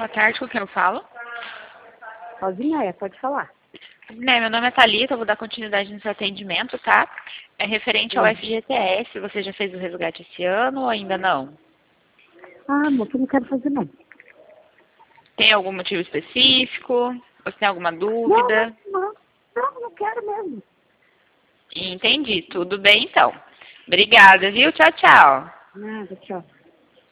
Boa tarde, com quem eu falo? Rosinha, pode falar. Meu nome é Thalita, eu vou dar continuidade no seu atendimento, tá? É referente ao FGTS, você já fez o resgate esse ano ou ainda não? Ah, amor, que eu não quero fazer não. Tem algum motivo específico? Você tem alguma Não, dúvida? não quero mesmo. Entendi, tudo bem então. Obrigada, viu? Tchau, tchau. Nada, tchau.